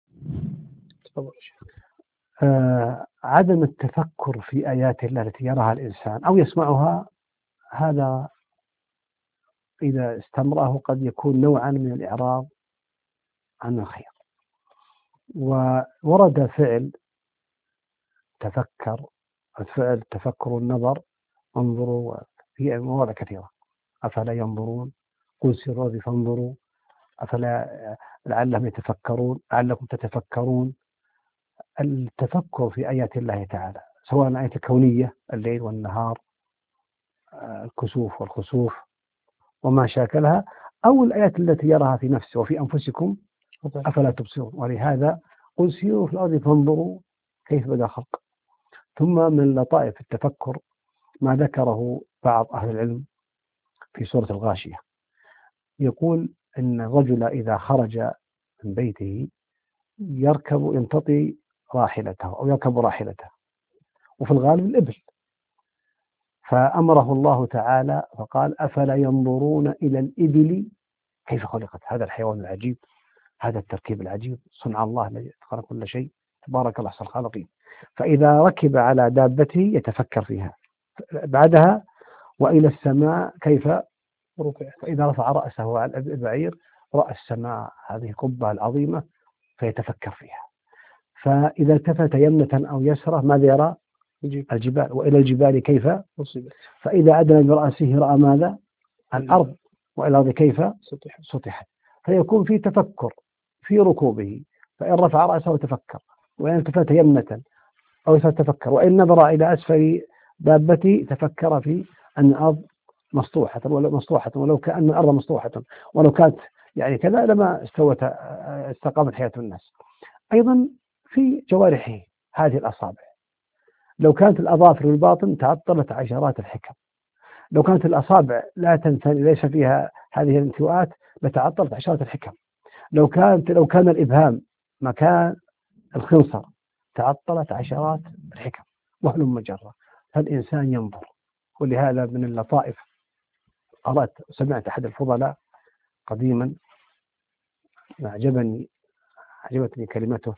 آه عدم التفكر في آيات الله التي يراها الإنسان أو يسمعها، هذا إذا استمره قد يكون نوعا من الإعراض عن الخير. وورد فعل تفكر، الفعل تفكر النظر، انظروا في مواضع كثيرة. أفلا ينظرون، قل سيروا فانظروا، أفلا لعلهم يتفكرون، لعلكم تتفكرون. التفكر في آيات الله تعالى سواء الآيات الكونية الليل والنهار، الكسوف والخسوف وما شاكلها، أو الآيات التي يراها في نفسه وفي أنفسكم أفلا تبصرون. ولهذا قل سيروا في الأرض فانظروا كيف بدأ الخلق. ثم من لطائف التفكر ما ذكره بعض أهل العلم في سورة الغاشية، يقول إن الرجل إذا خرج من بيته يركب ينتطي راحلته أو يركب راحلته، وفي الغالب الإبل، فأمره الله تعالى فقال أفلا ينظرون إلى الإبل كيف خلقت، هذا الحيوان العجيب، هذا التركيب العجيب، صنع الله الذي اتقن كل شيء، تبارك الله أحسن الخالقين. فإذا ركب على دابته يتفكر فيها. بعدها وإلى السماء كيف رفعت، فإذا رفع رأسه على البعير رأى السماء هذه القبة العظيمة فيتفكر فيها. فإذا التفت يمنة أو يسرة ماذا يرى؟ الجبال. وإلى الجبال كيف نصبت، فإذا أدنى برأسه رأى ماذا؟ الأرض. وإلى الأرض كيف سطحت. فيكون في تفكر في ركوبه، فإن رفع رأسه تفكر، وإن التفت يمنة أو يسرة تفكر، وإن نظر إلى أسفل دابته تفكر في أن الأرض مسطوحة ولو مسطوحة ولو كأن الأرض مسطوحة ولو كانت يعني كذا لما استوت استقامت حياة الناس. أيضا في جوارحه هذه الأصابع، لو كانت الأظافر والباطن تعطلت عشرات الحكم، لو كانت الأصابع لا تنثني ليس فيها هذه الانثواءات لتعطلت عشرات الحكم، لو كانت لو كان الإبهام مكان الخنصر تعطلت عشرات الحكم وهلم مجرة. فالإنسان ينظر. ولهذا من اللطائف قرأت سمعت أحد الفضلاء قديما أعجبني أعجبتني كلمته،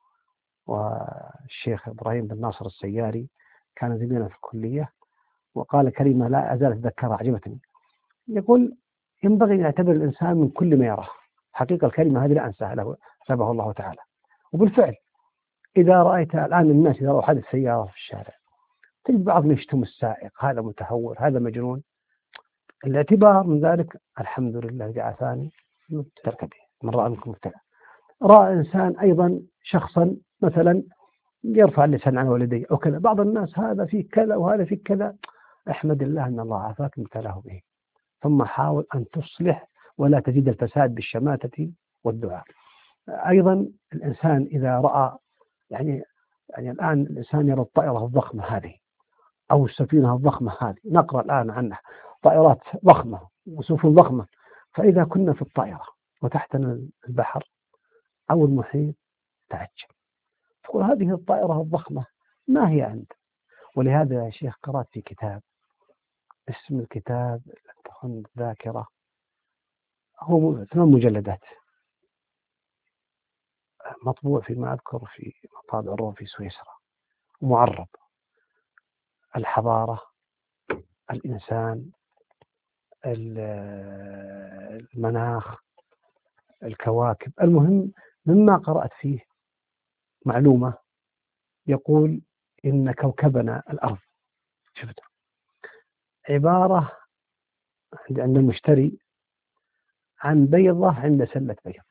والشيخ إبراهيم بن ناصر السياري كان زميلنا في الكلية، وقال كلمة لا أزال أتذكرها أعجبتني. يقول ينبغي أن يعتبر الإنسان من كل ما يراه. حقيقة الكلمة هذه لا أنساها له سبحانه الله تعالى. وبالفعل إذا رأيت الآن الناس إذا رأوا حادث سيارة في الشارع تجد بعضهم يشتم السائق، هذا متهور، هذا مجنون. الاعتبار من ذلك الحمد لله الذي عافاني تركبه من رأى منكم مبتلى. رأى إنسان أيضا شخصا مثلا يرفع اللسان عن والديه أو كذا، بعض الناس هذا في كذا وهذا في كذا، احمد الله أن الله عافاك مبتلاه به، ثم حاول أن تصلح ولا تزيد الفساد بالشماتة والدعاء. أيضا الإنسان إذا رأى يعني يعني الآن الإنسان يرى الطائرة الضخمة هذه أو السفينة الضخمة هذه، نقرأ الآن عنها طائرات ضخمة وسفن ضخمة، فإذا كنا في الطائرة وتحتنا البحر أو المحيط تعجب، تقول هذه الطائرة الضخمة ما هي أنت. ولهذا يا شيخ قرأت في كتاب، اسم الكتاب تخن الذاكرة، هو ثمان مجلدات مطبوع فيما أذكر في مطابع الروم في سويسرا، معرب، الحضارة، الإنسان، المناخ، الكواكب. المهم مما قرأت فيه معلومة يقول إن كوكبنا الأرض شفته عبارة عند المشتري عن بيضة عند سلة بيض،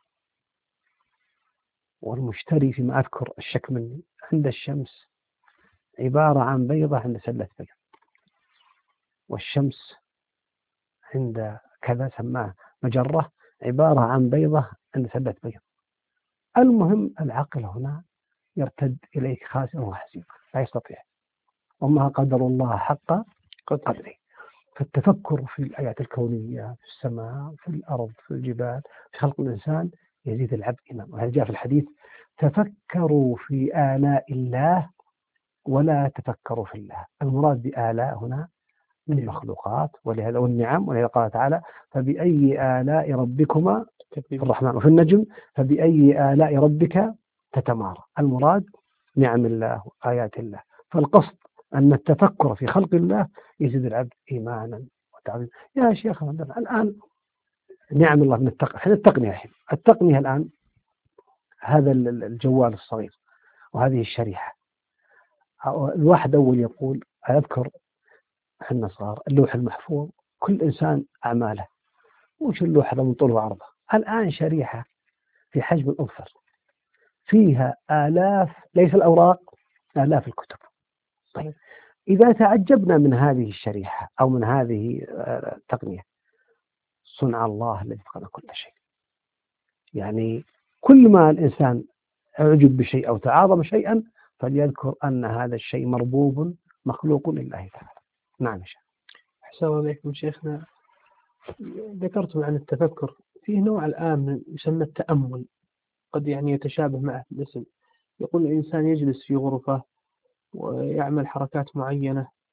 والمشتري فيما أذكر الشك مني عند الشمس عبارة عن بيضة عند سلة بيض، والشمس عند كذا سماه مجرة عبارة عن بيضة عند سلة بيض. المهم العقل هنا يرتد إليك خاسئا وحسيبا لا يستطيع، وما قدر الله حق قدره. فالتفكر في الآيات الكونية في السماء في الأرض في الجبال في خلق الإنسان يزيد العبد إيمان. وهذا جاء في الحديث تفكروا في آلاء الله ولا تفكروا في الله. المراد بآلاء هنا من المخلوقات، ولهذا والنعم، ولهذا قال تعالى فبأي آلاء ربكما في الرحمن وفي النجم فبأي آلاء ربك تتمارى. المراد نعم الله وآيات الله. فالقصد أن التفكر في خلق الله يزيد العبد إيمانا وتعظيما. يا شيخ الآن نعم الله من التقنية، التقنية الحين التقنية الآن هذا الجوال الصغير وهذه الشريحة. الواحد أول يقول أذكر احنا صغار اللوح المحفوظ كل إنسان أعماله، وش اللوح هذا من طوله وعرضه. الآن شريحة في حجم الأظفر فيها آلاف ليس الأوراق آلاف الكتب. طيب إذا تعجبنا من هذه الشريحة أو من هذه التقنية، صنع الله الذي اتقن كل شيء. يعني كل ما الإنسان أعجب بشيء أو تعاظم شيئا فليذكر أن هذا الشيء مربوب مخلوق لله تعالى. نعم شيخ. أحسن الله عليكم شيخنا. ذكرتم عن التفكر، فيه نوع الآن يسمى التأمل، قد يعني يتشابه معه الاسم. يقول الإنسان يجلس في غرفة ويعمل حركات معينة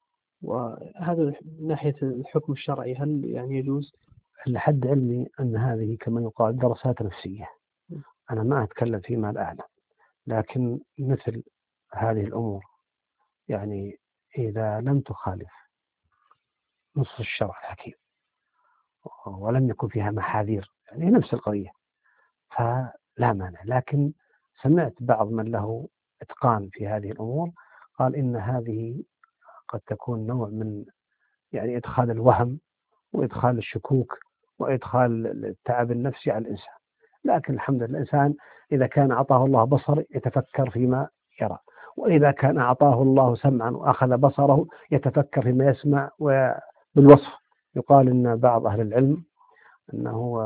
وهذا من ناحية الحكم الشرعي هل يعني يجوز؟ لحد علمي أن هذه كما يقال دراسات نفسية، أنا ما أتكلم فيما لا أعلم، لكن مثل هذه الأمور يعني إذا لم تخالف نص الشرع الحكيم ولم يكن فيها محاذير يعني نفس القضية فلا مانع. لكن سمعت بعض من له إتقان في هذه الأمور قال إن هذه قد تكون نوع من يعني إدخال الوهم وإدخال الشكوك وإدخال التعب النفسي على الإنسان. لكن الحمد لله الإنسان إذا كان أعطاه الله بصر يتفكر فيما يرى، وإذا كان أعطاه الله سمعا وأخذ بصره يتفكر فيما يسمع. وبالوصف يقال إن بعض أهل العلم أنه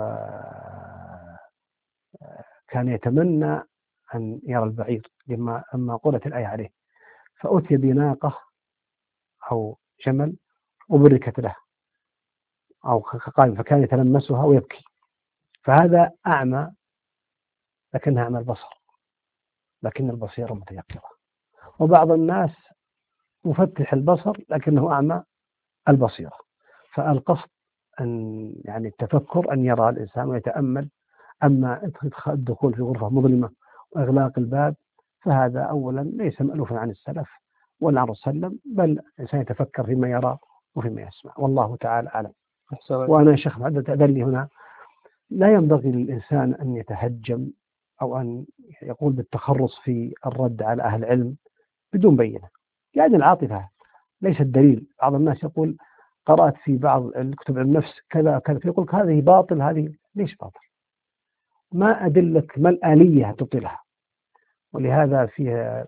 كان يتمنى أن يرى البعير لما أما قرأت الآية عليه فأتي بناقة أو جمل وبركت له أو قائم فكان يتلمسها ويبكي، فهذا أعمى لكنها أعمى البصر لكن البصيرة متيقظة. وبعض الناس مفتح البصر لكنه أعمى البصيرة. فالقصد أن يعني التفكر أن يرى الإنسان ويتأمل. أما الدخول في غرفة مظلمة وإغلاق الباب فهذا أولا ليس مألوفا عن السلف ولا عن الرسول صلى الله عليه وسلم، بل الإنسان يتفكر فيما يرى وفيما يسمع والله تعالى أعلم. وأنا شيخ محمد تأذني هنا لا ينبغي للإنسان أن يتهجم أو أن يقول بالتخرص في الرد على أهل العلم بدون بينة. يعني العاطفة ليس الدليل. بعض الناس يقول قرأت في بعض الكتب عن النفس كذا كذا فيقول هذه باطل، هذه ليش باطل؟ ما أدلك ما الآلية تبطلها؟ ولهذا فيها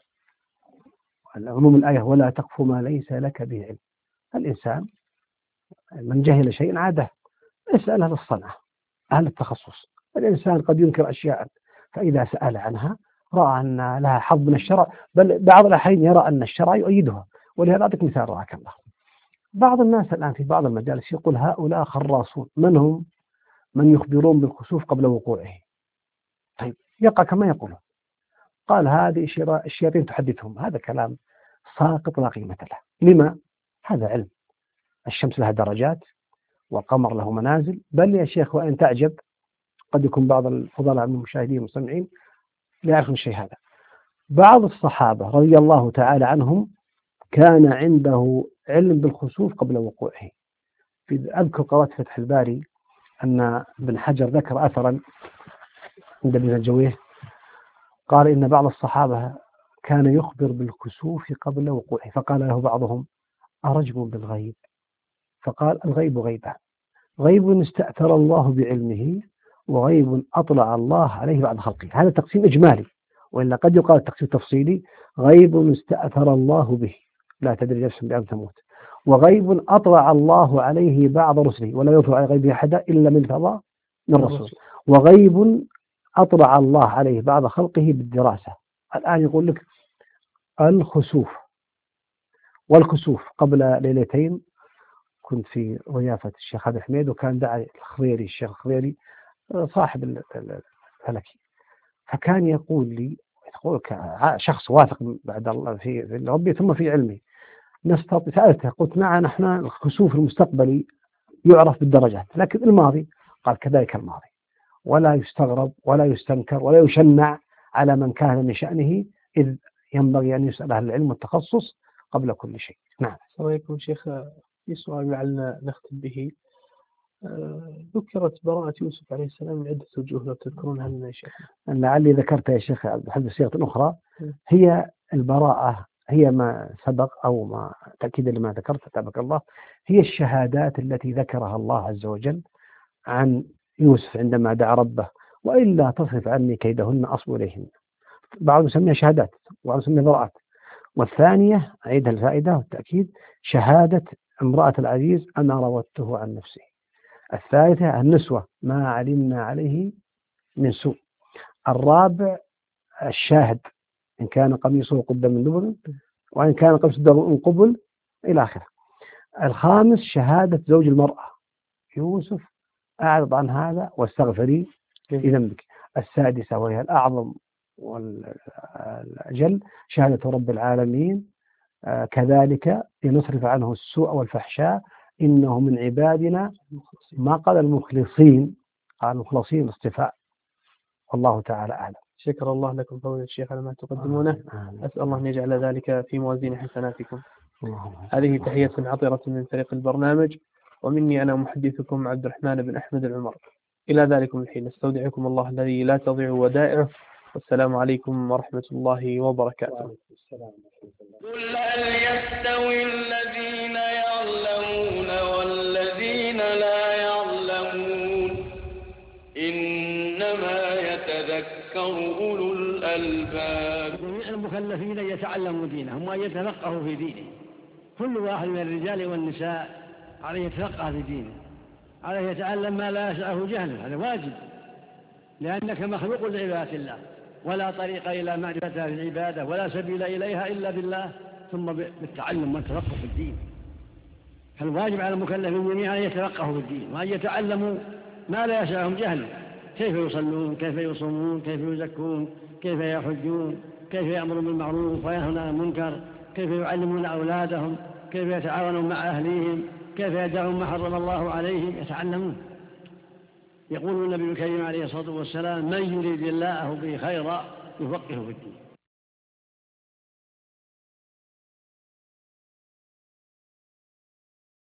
عموم الآية ولا تقف ما ليس لك به علم. الإنسان من جهل شيء عاده اسأل أهل الصنعة أهل التخصص. الإنسان قد ينكر أشياء فإذا سأل عنها رأى أن لها حظ من الشرع، بل بعض الأحيان يرى أن الشرع يؤيدها. ولهذا أعطيك مثال رأك الله. بعض الناس الآن في بعض المجالس يقول هؤلاء خراصون. من هم؟ من يخبرون بالخسوف قبل وقوعه. طيب يقع كما يقولون. قال هذه الشياطين تحدثهم. هذا كلام ساقط لا قيمة له. لما؟ هذا علم. الشمس لها درجات والقمر له منازل. بل يا شيخ وإن تعجب قد يكون بعض الفضلاء من المشاهدين والمستمعين لا يعرفون الشيء هذا. بعض الصحابة رضي الله تعالى عنهم كان عنده علم بالخسوف قبل وقوعه. في أذكر قرأت فتح الباري أن ابن حجر ذكر أثرا عند ابن الجويه قال إن بعض الصحابة كان يخبر بالكسوف قبل وقوعه، فقال له بعضهم أرجب بالغيب؟ فقال الغيب غيبان، غيب استأثر الله بعلمه وغيب أطلع الله عليه بعد خلقه. هذا تقسيم إجمالي، وإلا قد يقال التقسيم التفصيلي غيب استأثر الله به لا تدري نفس بأن تموت، وغيب أطلع الله عليه بعض رسله ولا يطلع على غيبه أحدا إلا من فضاء من رسول، وغيب أطلع الله عليه بعض خلقه بالدراسة. الآن يقول لك الخسوف والكسوف. قبل ليلتين كنت في ضيافة الشيخ عبد الحميد وكان دعا الخضيري الشيخ الخضيري صاحب الفلكي، فكان يقول لي يقول شخص واثق بعد الله في ربي ثم في علمي نستطيع. سألته قلت نعم نحن الكسوف المستقبلي يعرف بالدرجات لكن الماضي قال كذلك الماضي، ولا يستغرب ولا يستنكر ولا يشنع على من كان من شأنه، إذ ينبغي أن يسأل أهل العلم والتخصص قبل كل شيء. نعم. السلام عليكم شيخ. في سؤال لعلنا نختم به. ذكرت براءة يوسف عليه السلام من عدة وجوه لو تذكرونها لنا يا شيخ. لعلي ذكرت يا شيخ بحسب صيغة أخرى. هي البراءة هي ما سبق أو ما تأكيدا لما ذكرت تبارك الله، هي الشهادات التي ذكرها الله عز وجل عن يوسف عندما دعا ربه وإلا تصرف عني كيدهن أصب إليهن. بعضهم يسميها شهادات وبعضهم يسميها براءات. والثانية أعيدها الفائدة والتأكيد شهادة امرأة العزيز أنا راودته عن نفسه. الثالثة النسوة ما علمنا عليه من سوء. الرابع الشاهد إن كان قميصه قد من دبر وإن كان قميصه من قبل إلى آخره. الخامس شهادة زوج المرأة يوسف أعرض عن هذا واستغفري لذنبك. السادسة وهي الأعظم والأجل شهادة رب العالمين آه كذلك لنصرف عنه السوء والفحشاء إنه من عبادنا، ما قال المخلصين، قال المخلصين اصطفاء. والله تعالى أعلم. شكر الله لكم فضيلة الشيخ على ما تقدمونه. أسأل الله أن يجعل ذلك في موازين حسناتكم. هذه تحية عطرة من فريق البرنامج، ومني أنا محدثكم عبد الرحمن بن أحمد العمر. إلى ذلكم الحين نستودعكم الله الذي لا تضيع ودائعه، والسلام عليكم ورحمة الله وبركاته. قل هل يستوي الذين يعلمون والذين لا يعلمون إنما يتذكر أولو الألباب. جميع المكلفين يتعلموا دينهم وأن يتفقهوا في دينه. كل واحد من الرجال والنساء عليه يتفقه في دينه، عليه يتعلم ما لا يسعه جهله، هذا واجب، لأنك مخلوق لعبادة الله، ولا طريق إلى معرفتها في العبادة ولا سبيل إليها إلا بالله، ثم بالتعلم والتفقه في الدين. فالواجب على المكلفين جميعا أن يتفقهوا في الدين وأن يتعلموا ما لا يسعهم جهله، كيف يصلون، كيف يصومون، كيف يزكون، كيف يحجون، كيف يأمرون بالمعروف وينهون عن المنكر، كيف يعلمون أولادهم، كيف يتعاونون مع أهليهم، كيف يدعون ما حرم الله عليهم، يتعلمون. يقول النبي الكريم عليه الصلاة والسلام: من يريد الله به خيرا يفقهه في الدين.